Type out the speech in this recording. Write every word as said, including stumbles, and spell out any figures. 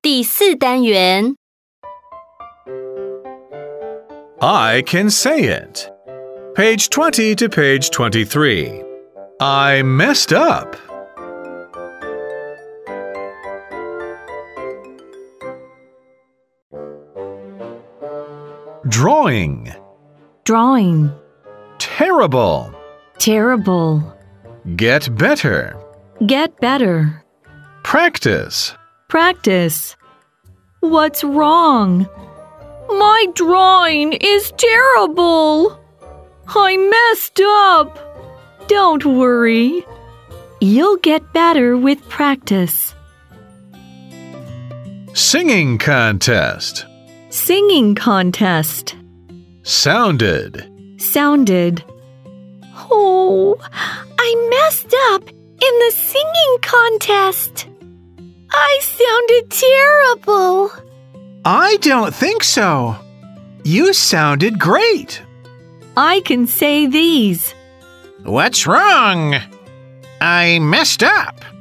第四单元 I can say it. Page twenty to page twenty-three. I messed up. Drawing. Drawing. Terrible. Terrible. Get better. Get better. Practice. Practice. What's wrong? My drawing is terrible. I messed up. Don't worry. You'll get better with practice. Singing contest. Singing contest. Sounded. Sounded. Oh, I messed up in the singing contest. I sounded terrible. I don't think so. You sounded great. I can say these. What's wrong? I messed up.